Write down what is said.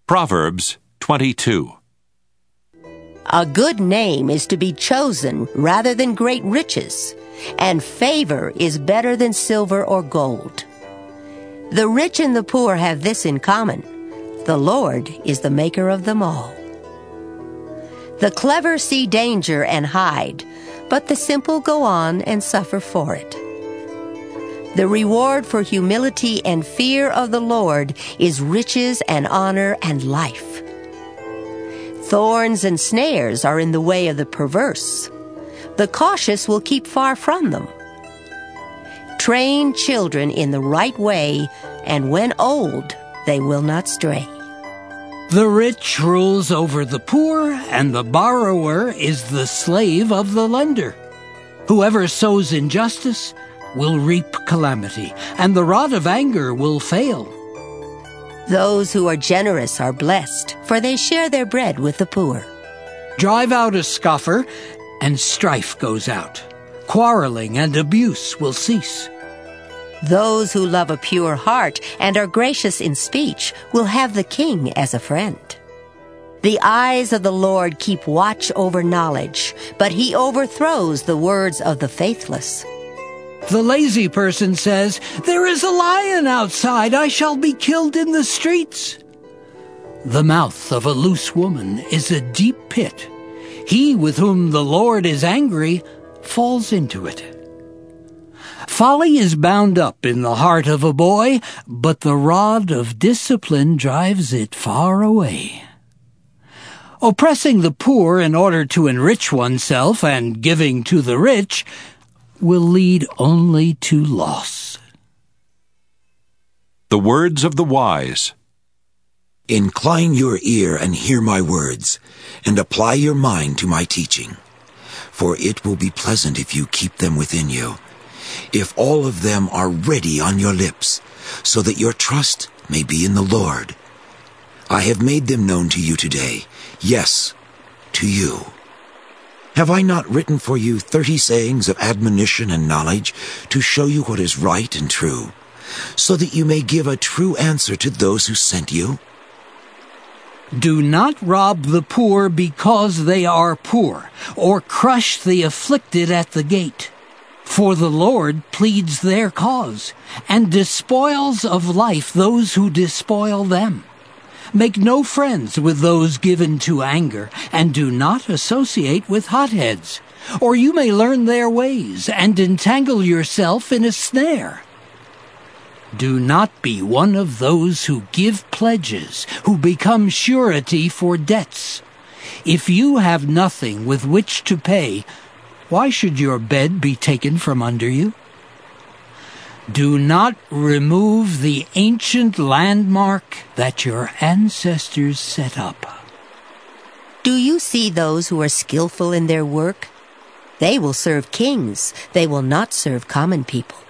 Proverbs 22. A good name is to be chosen rather than great riches, and favor is better than silver or gold. The rich and the poor have this in common: the Lord is the maker of them all. The clever see danger and hide, but the simple go on and suffer for it. The reward for humility and fear of the Lord is riches and honor and life. Thorns and snares are in the way of the perverse. The cautious will keep far from them. Train children in the right way, and when old, they will not stray. The rich rules over the poor, and the borrower is the slave of the lender. Whoever sows injustice will reap calamity, and the rod of anger will fail. Those who are generous are blessed, for they share their bread with the poor. Drive out a scoffer, and strife goes out. Quarreling and abuse will cease. Those who love a pure heart and are gracious in speech will have the king as a friend. The eyes of the Lord keep watch over knowledge, but he overthrows the words of the faithless. The lazy person says, "There is a lion outside, I shall be killed in the streets." The mouth of a loose woman is a deep pit. He with whom the Lord is angry falls into it. Folly is bound up in the heart of a boy, but the rod of discipline drives it far away. Oppressing the poor in order to enrich oneself and giving to the rich will lead only to loss. The words of the wise. Incline your ear and hear my words, and apply your mind to my teaching. For it will be pleasant if you keep them within you, if all of them are ready on your lips, so that your trust may be in the Lord. I have made them known to you today, yes, to you. Have I not written for you 30 sayings of admonition and knowledge to show you what is right and true, so that you may give a true answer to those who sent you? Do not rob the poor because they are poor, or crush the afflicted at the gate. For the Lord pleads their cause, and despoils of life those who despoil them. Make no friends with those given to anger, and do not associate with hotheads, or you may learn their ways and entangle yourself in a snare. Do not be one of those who give pledges, who become surety for debts. If you have nothing with which to pay, why should your bed be taken from under you? Do not remove the ancient landmark that your ancestors set up. Do you see those who are skillful in their work? They will serve kings. They will not serve common people.